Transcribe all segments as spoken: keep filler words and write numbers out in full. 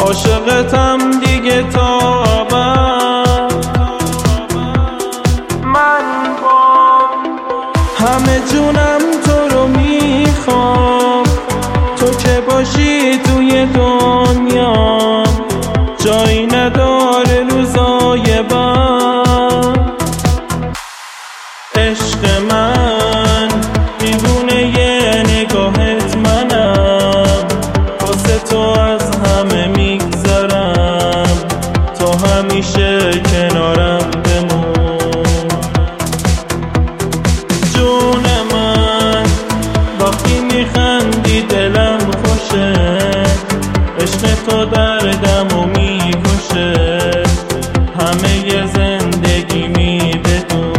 عاشقتم دیگه تا ابد. من با همه جونم تو رو میخوام، تو که باشی توی دنیا جایی نداره روزای بد. عشق من دیوونه یه نگاهت منم، واسه تو از همه میگذرم، تو همیشه کنارم بمون. جون من وقتی میخندی دلم خوشه، عشق تو دردمو میکشه، همه ی زندگی می بدون.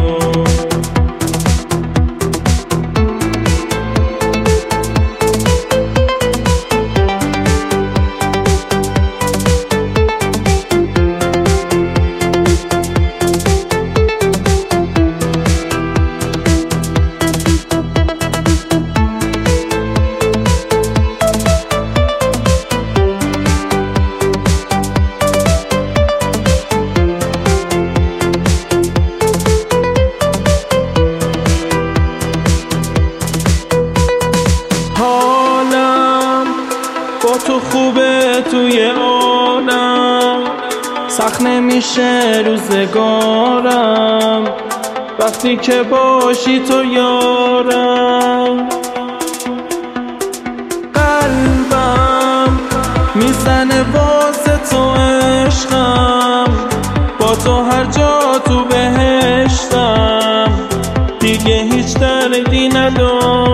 با تو خوبه توی عالم، سخت نمیشه روزگارم، وقتی که باشی تو یارم. قلبم میزنه واسه تو عشقم، با تو هر جا تو بهشتم، دیگه هیچ دردی ندارم.